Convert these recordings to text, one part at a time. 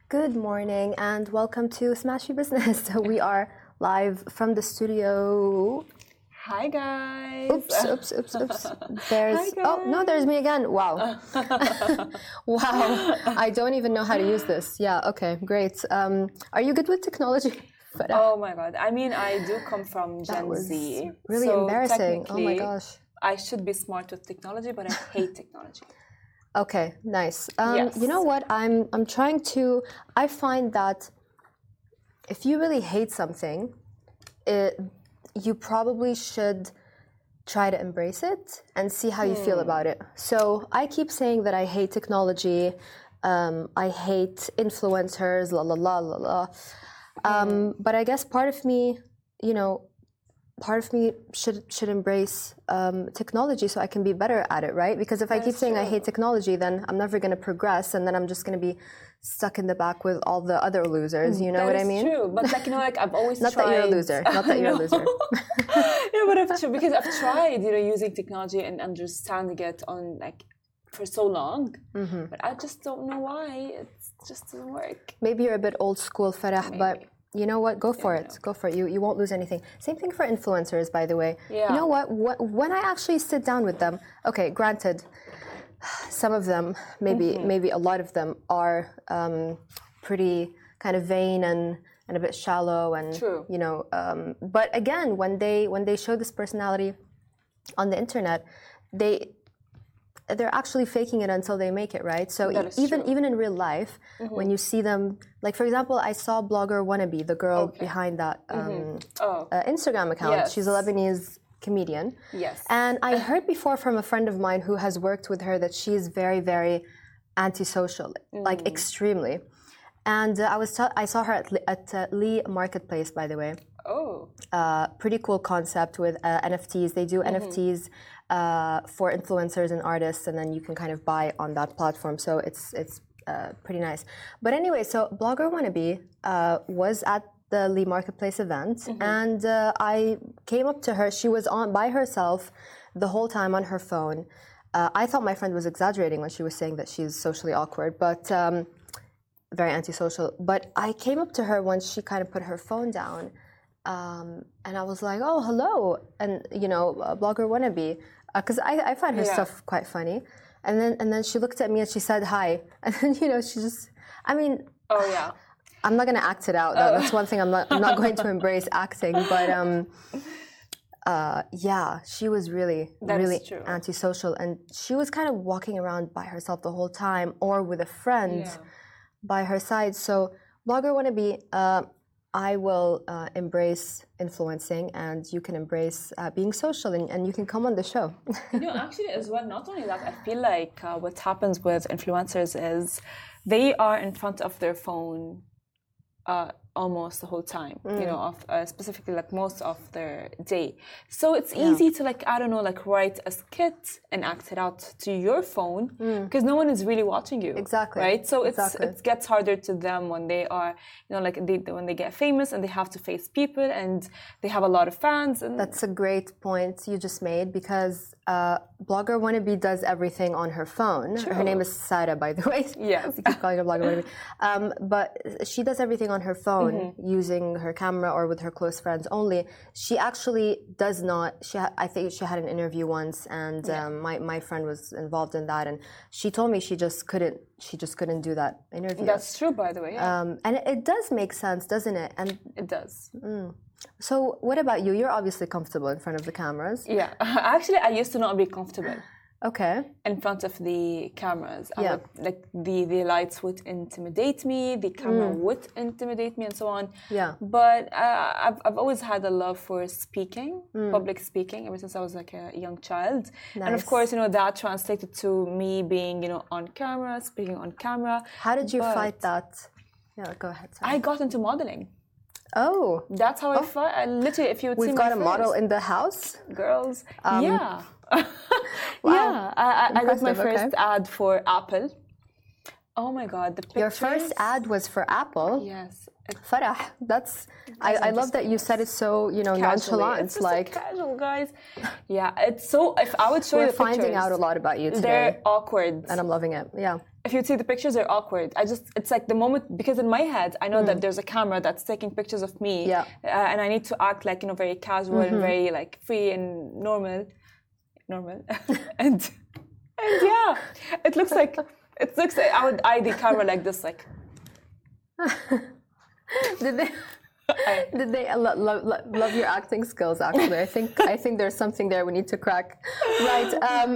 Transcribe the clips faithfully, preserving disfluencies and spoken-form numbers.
Good morning and welcome to Smash Your Business. So we are live from the studio. Hi guys. Oops, oops, oops, oops. There's Hi, guys. Oh no, there's me again. Wow. Wow. I don't even know how to use this. Yeah, okay, great. Um, are you good with technology? But, uh, Oh my god. I mean, I do come from that Gen was Z. really so embarrassing. Oh my technically, gosh. I should be smart with technology, but I hate technology. Okay, nice. Um, Yes. You know what? I'm I'm trying to. I find that if you really hate something, it, you probably should try to embrace it and see how you feel about it. So I keep saying that I hate technology. Um, I hate influencers. La la la la la. Um, but I guess part of me, you know, part of me should should embrace um, technology so I can be better at it, right? Because if I That keep is saying I true. hate technology, then I'm never going to progress, and then I'm just going to be stuck in the back with all the other losers. You know That what I is mean? true. But like you know, like I've always Not tried. that you're a loser. Not that you're a No. loser. Yeah, but I've tr- because I've tried, you know, using technology and understanding it on like for so long, Mm-hmm. but I just don't know why it just doesn't work. Maybe you're a bit old school, Farah, but Maybe. you know what? Go for Yeah, it. no. Go for it. You you won't lose anything. Same thing for influencers, by the way. Yeah. You know what? what? When I actually sit down with them, okay, granted, some of them, maybe Mm-hmm. maybe a lot of them are um, pretty kind of vain and and a bit shallow and True. you know. Um, but again, when they when they show this personality on the internet, they they're actually faking it until they make it, right? So That e- is even true. even in real life, when you see them, like for example, I saw blogger Wannabe, the girl Okay. behind that um, Oh, uh, Instagram account. Yes. She's a Lebanese comedian. yes. And I heard before from a friend of mine who has worked with her that she's very, very antisocial, like extremely. And uh, I was t- I saw her at, Li- at uh, Lee Marketplace, by the way. Oh, Uh, pretty cool concept with uh, N F Ts. They do N F Ts uh, for influencers and artists, and then you can kind of buy on that platform. So it's it's uh, pretty nice. But anyway, so Blogger Wannabe uh, was at the Lee Marketplace event, and uh, I came up to her. She was on by herself the whole time on her phone. Uh, I thought my friend was exaggerating when she was saying that she's socially awkward, but um, very antisocial. But I came up to her once she kind of put her phone down. Um, and I was like, oh, hello. And, you know, uh, blogger wannabe. Because I, I find her Yeah. stuff quite funny. And then and then she looked at me and she said hi. And then, you know, she just, I mean, oh yeah. I'm not going to act it out. That, that's one thing I'm not, I'm not going to embrace acting. But um, uh, yeah, she was really, That is really true. antisocial. And she was kind of walking around by herself the whole time or with a friend Yeah. by her side. So, blogger wannabe, uh, I will uh, embrace influencing, and you can embrace uh, being social, and, and you can come on the show. You know, actually, as well, not only that, I feel like uh, what happens with influencers is they are in front of their phone uh, almost the whole time, you know, of uh, specifically like most of their day. So it's easy to like, I don't know, like write a skit and act it out to your phone because no one is really watching you. Exactly. Right? So it's Exactly. it gets harder to them when they are, you know, like they, when they get famous and they have to face people and they have a lot of fans. And That's a great point you just made, because uh, blogger wannabe does everything on her phone. Her name is Sarah, by the way. Yes. I keep calling her blogger wannabe. Um, but she does everything on her phone using her camera or with her close friends only. She actually does not. She, ha- I think she had an interview once, and um, my my friend was involved in that, and she told me she just couldn't. She just couldn't do that interview. that's true, by the way. Yeah, Um, and it, it does make sense, doesn't it? And it does. so, what about you? You're obviously comfortable in front of the cameras. Yeah. Actually, I used to not be comfortable Okay. in front of the cameras. I Yeah. would, like the, the lights would intimidate me, the camera would intimidate me, and so on. Yeah. But uh, I've, I've always had a love for speaking, public speaking, ever since I was like a young child. And of Nice. course, you know, that translated to me being, you know, on camera, speaking on camera. How did you But fight that? Yeah, go ahead. Sorry. I got into modeling. Oh, That's how I fight. I literally, if you would see we've my got a model face- in the house. girls. yeah. Wow. Yeah. I, I, I did my Impressive, okay. first ad for Apple Oh my God, the pictures. Your first ad was for Apple. Yes. Farah, that's I, I love that you said it so, you know, Casually. nonchalant. It's just like so casual, guys. Yeah, it's so. If I would show we're you the finding pictures, out a lot about you today. They're awkward, and I'm loving it. Yeah. If you see the pictures, they're awkward. I just, it's like the moment, because in my head, I know mm. that there's a camera that's taking pictures of me, yeah. uh, and I need to act like, you know, very casual mm-hmm. and very like free and normal, normal, and and yeah, it looks like it looks like I would eye the camera like this, like. Did they? Did they lo- lo- lo- love your acting skills? Actually, I think I think there's something there we need to crack. Right? Um,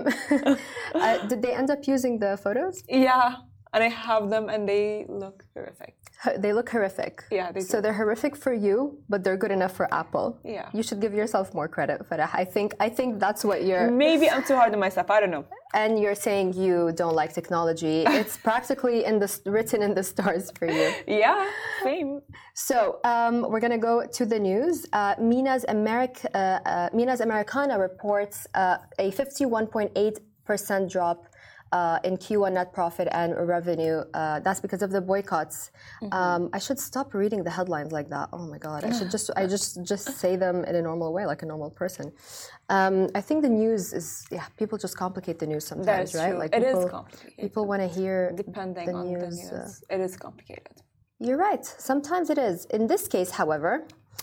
uh, did they end up using the photos? Yeah, and I have them, and they look horrific. They look horrific. Yeah, they do. So they're horrific for you, but they're good enough for Apple. Yeah. You should give yourself more credit, Farah. I think I think that's what you're. Maybe I'm too hard on myself. I don't know. And you're saying you don't like technology. It's practically in the written in the stars for you. Yeah, same. So um, we're gonna go to the news. Uh, Mina's America, uh, uh, Mina's Americana reports uh, a fifty-one point eight percent drop uh, in Q one net profit and revenue. Uh, that's because of the boycotts. Mm-hmm. Um, I should stop reading the headlines like that. Oh my God! I should just I just just say them in a normal way, like a normal person. Um, I think the news is yeah. People just complicate the news sometimes, That's right? True. Like it people, is complicated. People want to hear depending the on news. the news. Uh, it is complicated. You're right. Sometimes it is. In this case, however,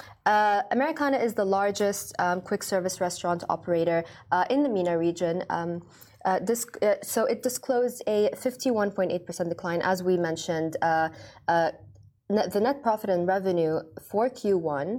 uh, Americana is the largest um, quick service restaurant operator uh, in the MENA region. Um, uh, this, uh, so it disclosed a fifty-one point eight percent decline, as we mentioned. Uh, uh, net, the net profit and revenue for Q one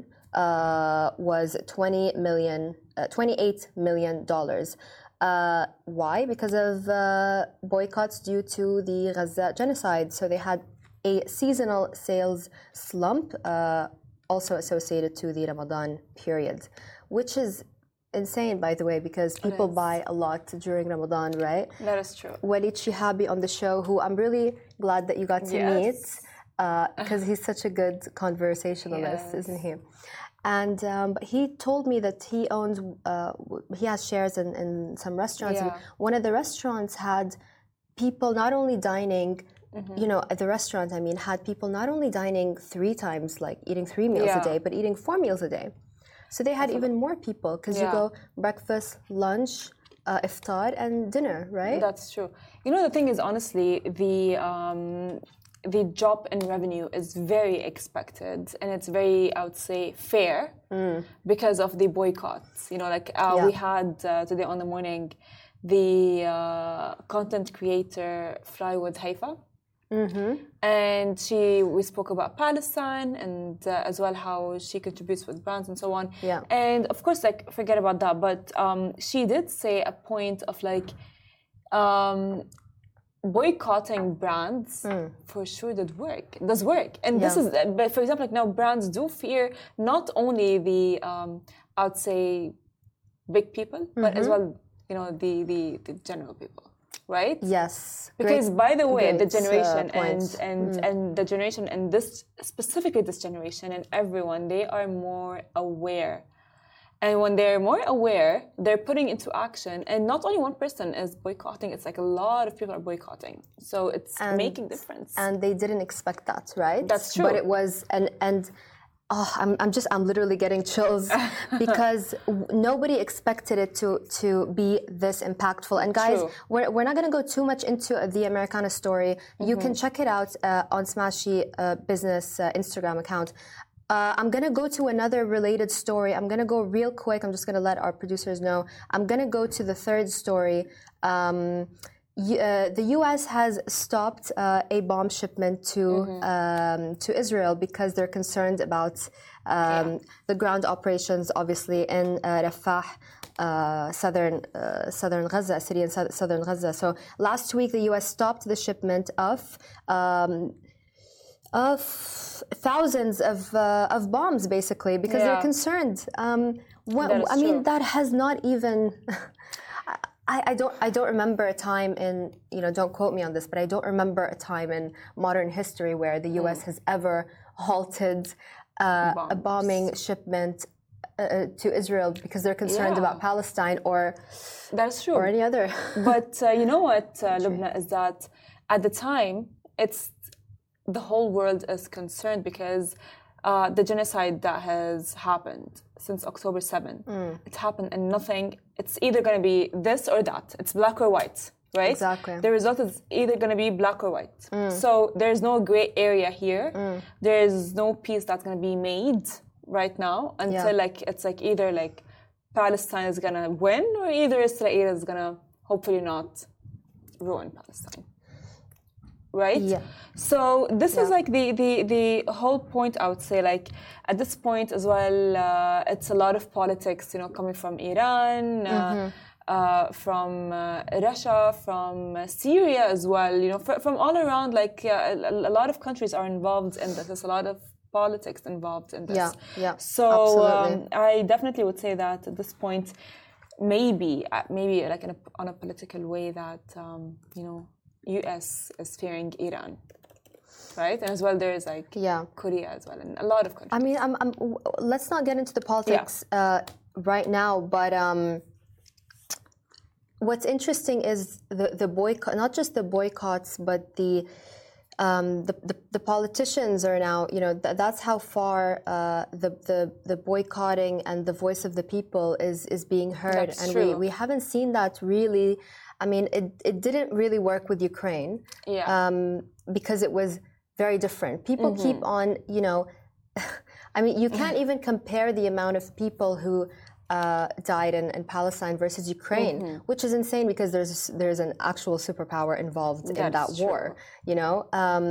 uh, was twenty million, uh, twenty-eight million dollars. Uh, why? Because of uh, boycotts due to the Gaza genocide. So they had a seasonal sales slump, uh, also associated to the Ramadan period, which is insane, by the way, because people buy a lot during Ramadan, right? That is true. Walid Shihabi on the show, who I'm really glad that you got to yes. meet, because uh, he's such a good conversationalist, yes. isn't he? And um, he told me that he owns, uh, he has shares in, in some restaurants, yeah. and one of the restaurants had people not only dining. Mm-hmm. You know, at the restaurant, I mean, had people not only dining three times, like eating three meals yeah. a day, but eating four meals a day. So they had even more people because yeah. you go breakfast, lunch, uh, iftar, and dinner, right? That's true. You know, the thing is, honestly, the um, the drop in revenue is very expected, and it's very, I would say, fair mm. because of the boycotts. You know, like uh, yeah. we had uh, today on the morning, the uh, content creator Fly with Haifa. Mm-hmm. And she, we spoke about Palestine and uh, as well how she contributes with brands and so on. Yeah. And of course, like forget about that. But um, she did say a point of like um, boycotting brands mm. for sure did work. It does work. And yeah. this is, but for example, like now brands do fear not only the um, I would say big people, mm-hmm. but as well, you know, the the, the general people. Right? Yes. Because great, by the way, great, the generation uh, and and, mm. and the generation and this specifically this generation and everyone, they are more aware. And when they're more aware, they're putting into action. And not only one person is boycotting, it's like a lot of people are boycotting. So it's and, making difference. And they didn't expect that, right? That's true. But it was and and Oh, I'm, I'm just, I'm literally getting chills because nobody expected it to to be this impactful. And guys, True. we're, we're not going to go too much into the Americana story. Mm-hmm. You can check it out uh, on Smashy uh, Business uh, Instagram account. Uh, I'm going to go to another related story. I'm going to go real quick. I'm just going to let our producers know. I'm going to go to the third story. Um, Uh, the U S has stopped uh, a bomb shipment to mm-hmm. um, to Israel because they're concerned about um, yeah. the ground operations, obviously in uh, Rafah, uh, southern uh, southern Gaza, city in southern Gaza. So last week, the U S stopped the shipment of um, of thousands of uh, of bombs, basically, because yeah. they're concerned. Um, what, I mean, true. that has not even. I, I don't. I don't remember a time in you know. Don't quote me on this, but I don't remember a time in modern history where the U S mm. has ever halted uh, a bombing shipment uh, to Israel because they're concerned yeah. about Palestine or that's true or any other. But uh, you know what, uh, Lubna, is that at the time it's the whole world is concerned because uh, the genocide that has happened since October seventh, mm. it happened and nothing. It's either going to be this or that. It's black or white, right? Exactly. The result is either going to be black or white. Mm. So there's no gray area here. Mm. There's no peace that's going to be made right now until yeah. like it's like either like Palestine is going to win or either Israel is going to hopefully not ruin Palestine. Right? Yeah. So this yeah. is like the, the, the whole point, I would say, like at this point as well, uh, it's a lot of politics, you know, coming from Iran, uh, mm-hmm. uh, from uh, Russia, from uh, Syria as well, you know, f- from all around, like uh, a, a lot of countries are involved in this. There's a lot of politics involved in this. Yeah, yeah, so absolutely. Um, I definitely would say that at this point, maybe, uh, maybe like in a, on a political way that, um, you know, U S is fearing Iran, right? And as well, there's like yeah. Korea as well, and a lot of countries. I mean, I'm, I'm, let's not get into the politics yeah. uh, right now, but um, what's interesting is the, the boycott, not just the boycotts, but the, um, the, the, the politicians are now, you know, th- that's how far uh, the, the, the boycotting and the voice of the people is, is being heard. That's and true. we, we haven't seen that really. I mean, it, it didn't really work with Ukraine yeah. um, because it was very different. People mm-hmm. keep on, you know, I mean, you can't even compare the amount of people who uh, died in, in Palestine versus Ukraine, mm-hmm. which is insane because there's there's an actual superpower involved That's in that true. war, you know. Um,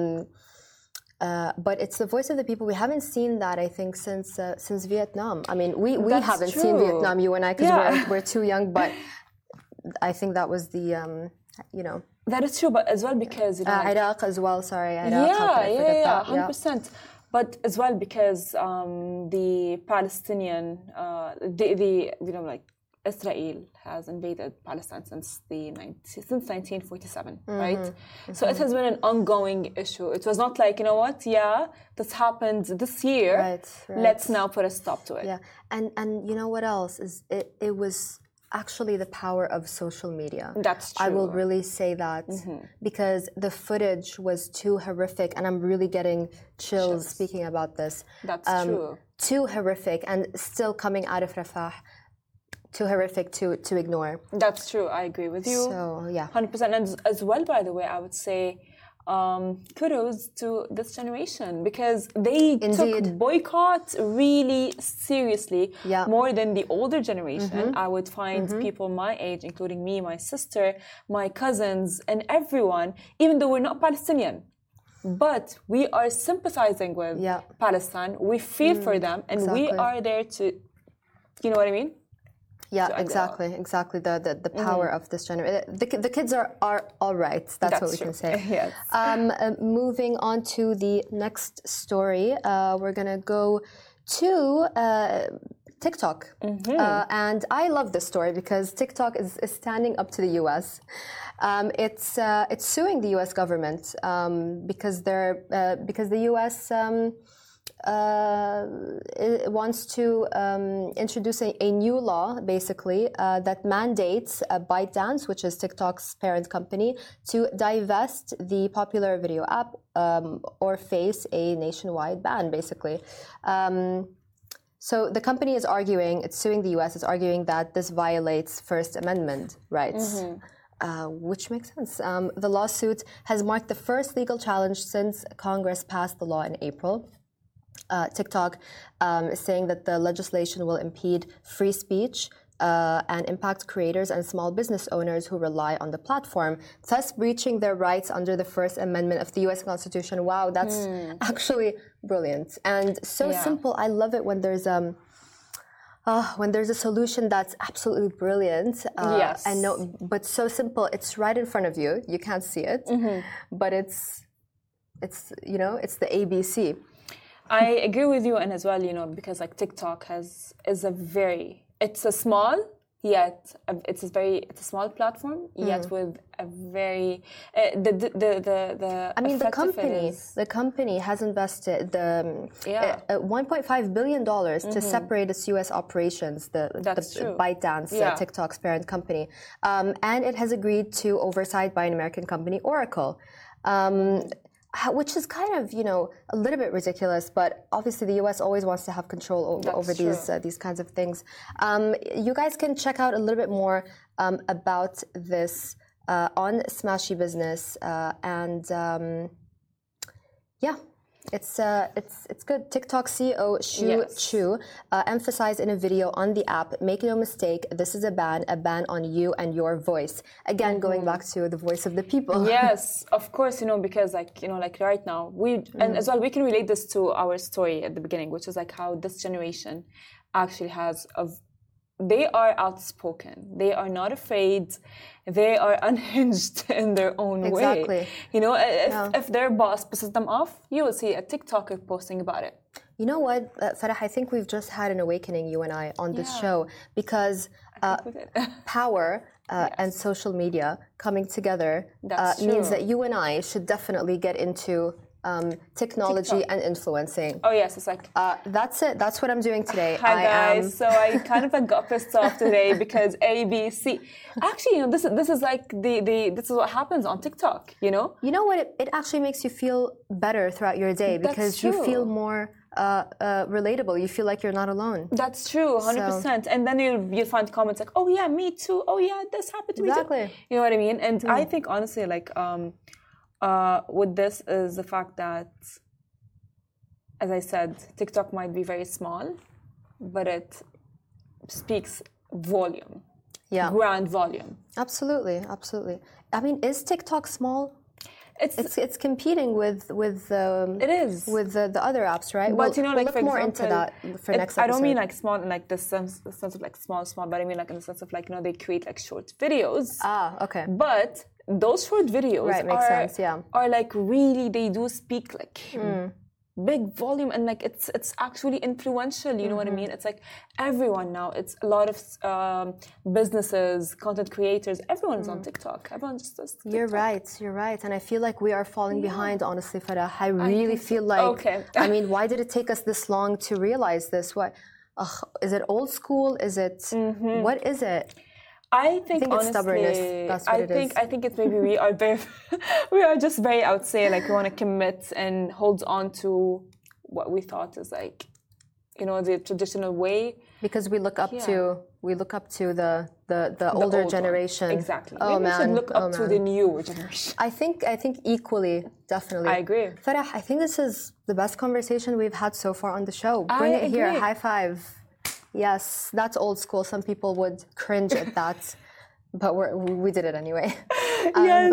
uh, but it's the voice of the people. We haven't seen that, I think, since uh, since Vietnam. I mean, we, we That's haven't true. seen Vietnam, you and I, because yeah. we're, we're too young, but I think that was the, um, you know. That is true, but as well because... You know, uh, like, Iraq as well, sorry. Iraq, yeah, how could I yeah, forget yeah, that? one hundred percent. Yeah. But as well because um, the Palestinian, uh, the, the, you know, like Israel has invaded Palestine since the since nineteen forty-seven, mm-hmm. right? Mm-hmm. So it has been an ongoing issue. It was not like, you know what, yeah, this happened this year. Right, right. Let's now put a stop to it. Yeah, and and you know what else is it? It was actually the power of social media. That's true. I will really say that mm-hmm. because the footage was too horrific, and I'm really getting chills Chills. speaking about this. That's um, true. Too horrific, and still coming out of Rafah. Too horrific to, to ignore. That's true. I agree with you. So, yeah. one hundred percent. And as well, by the way, I would say um, kudos to this generation because they Indeed. took boycott really seriously, yeah. more than the older generation. Mm-hmm. I would find mm-hmm. people my age, including me, my sister, my cousins, and everyone, even though we're not Palestinian, but we are sympathizing with yeah. Palestine. We feel mm, for them, and exactly. we are there to, you know what I mean? Yeah, exactly, exactly. The the, the power mm-hmm. of this generation. The, the kids are, are all right. That's, That's what we true. can say. Yes. Um, uh, moving on to the next story, uh, we're gonna go to uh, TikTok, mm-hmm. uh, and I love this story because TikTok is, is standing up to the U S. Um, it's uh, it's suing the U S government um, because they're uh, because the U S. Um, Uh, wants to um, introduce a, a new law, basically, uh, that mandates uh, ByteDance, which is TikTok's parent company, to divest the popular video app um, or face a nationwide ban, basically. Um, so the company is arguing, it's suing the U S, it's arguing that this violates First Amendment rights. Mm-hmm. Uh, which makes sense. Um, the lawsuit has marked the first legal challenge since Congress passed the law in April. Uh, TikTok um, is saying that the legislation will impede free speech uh, and impact creators and small business owners who rely on the platform, thus breaching their rights under the First Amendment of the U S Constitution. Wow, that's mm. actually brilliant and so yeah. simple. I love it when there's um, uh, when there's a solution that's absolutely brilliant. Uh, yes, and no, but so simple. It's right in front of you. You can't see it, mm-hmm. but it's it's you know it's the A B C. I agree with you, and as well, you know, because like TikTok has is a very it's a small yet it's a very it's a small platform yet mm. with a very uh, the, the the the the. I mean, the company the company has invested the yeah. uh, uh, one point five billion dollars mm-hmm. to separate its U S operations. The That's the true. ByteDance, yeah. uh, TikTok's parent company, um, and it has agreed to oversight by an American company, Oracle. Um, how- which is kind of, you know, a little bit ridiculous, but obviously the U S always wants to have control over, That's over these true. uh, these kinds of things. Um, you guys can check out a little bit more um, about this uh, on Smashy Business, uh, and um, yeah. It's uh, it's it's good. TikTok C E O Shu Yes. Chu uh, emphasized in a video on the app, make no mistake, this is a ban, a ban on you and your voice. Again, going back to the voice of the people. Yes, of course, you know, because like, you know, like right now, we, and as well, we can relate this to our story at the beginning, which is like how this generation actually has a, they are outspoken. They are not afraid. They are unhinged in their own Exactly. way. You know, if, Yeah. if their boss pisses them off, you will see a TikToker posting about it. You know what, uh, Farah, I think we've just had an awakening, you and I, on this Yeah. show, because uh, I think we did. power uh, Yes. and social media coming together uh, That's means true. that you and I should definitely get into um, technology TikTok. and influencing. Oh, yes, it's like, Uh, that's it. That's what I'm doing today. hi I guys. am. So I kind of like got pissed off today because A, B, C. Actually, you know, this is this is like the the this is what happens on TikTok. You know, You know what? It, it actually makes you feel better throughout your day That's because you true. feel more uh, uh, relatable. You feel like you're not alone. that's true, hundred percent. And then you you find comments like, oh yeah, me too. Oh yeah, this happened to me Exactly. too. You know what I mean? And I think honestly, like, um, uh, with this is the fact that, as I said, TikTok might be very small, but it speaks volume, Yeah, grand volume. absolutely, absolutely. I mean, is TikTok small? It's, It's it's competing with with um, it is. with the, the other apps, right? But we'll, you know, we'll like look for more example, into that for it- next episode. I don't mean like small in like the sense, the sense of like small, small, but I mean like in the sense of like, you know, they create like short videos. ah, okay, But those short videos right, makes are, sense. Yeah, are like really, they do speak like Hmm. big volume, and like it's it's actually influential. You know what I Mm-hmm. mean? It's like everyone now. It's a lot of um, businesses, content creators. Everyone's on TikTok. Everyone just does. TikTok. Hmm. you're right. You're right, and I feel like we are falling behind. Honestly, Farah, I really think so. feel like. Okay. I mean, why did it take us this long to realize this? What? Ugh, is it old school? Is it? What is it? I think, think it's honestly, stubbornness. That's what I it think is. I think it's maybe we are very, we are just very, I would say, like we want to commit and hold on to what we thought is like, you know, the traditional way. Because we look up Yeah. to we look up to the the, the, The older old one. generation. Exactly. Oh Maybe man. we should look up oh, to man. the new generation. I think I think equally, definitely. I agree. Farah, I think this is the best conversation we've had so far on the show. Bring I it here, agree. high five. Yes, that's old school. Some people would cringe at that, but we're, we did it anyway. Yes.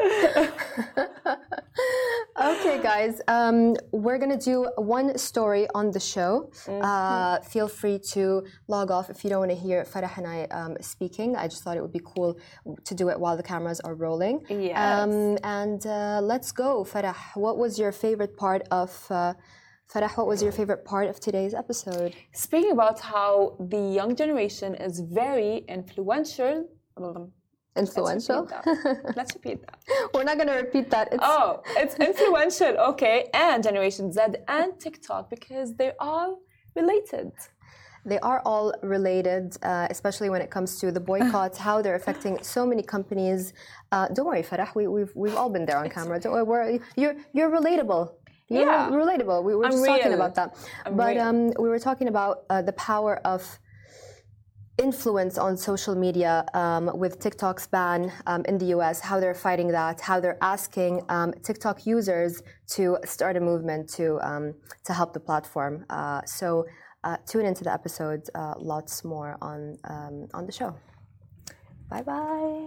Okay, guys, um, we're gonna do one story on the show. Uh, feel free to log off if you don't want to hear Farah and I um, speaking. I just thought it would be cool to do it while the cameras are rolling. Yes. Um, and uh, let's go, Farah. What was your favorite part of? Uh, Farah, what was your favorite part of today's episode? Speaking about how the young generation is very influential. Influential. Let's repeat that. Let's repeat that. We're not gonna repeat that. It's Oh, it's influential, okay, and Generation Z and TikTok because they are related. They are all related, uh, especially when it comes to the boycotts, how they're affecting so many companies. Uh, don't worry, Farah, we, we've we've all been there on camera. Don't worry, we're, you're you're relatable. You're Yeah. relatable. We were I'm just talking real. about that, I'm but real. um, we were talking about uh, the power of influence on social media um, with TikTok's ban um, in the U S, how they're fighting that, how they're asking um, TikTok users to start a movement to um, to help the platform. Uh, so uh, tune into the episode. Uh, lots more on um, on the show. Bye bye.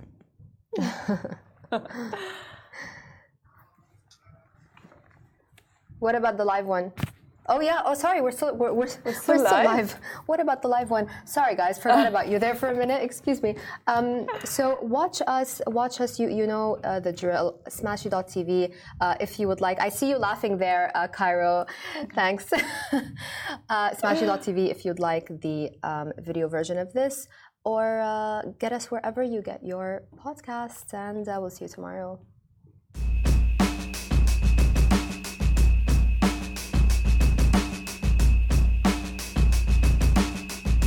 What about the live one? Oh yeah. Oh, sorry. We're still we're we're, we're still, live? live. What about the live one? Sorry, guys. Forgot about you there for a minute. Excuse me. Um, so watch us. Watch us. You you know uh, the drill. Smashy dot T V. Uh, if you would like. I see you laughing there, uh, Cairo. Thanks. uh, Smashy dot T V. If you'd like the um, video version of this, or uh, get us wherever you get your podcasts. And uh, we'll see you tomorrow.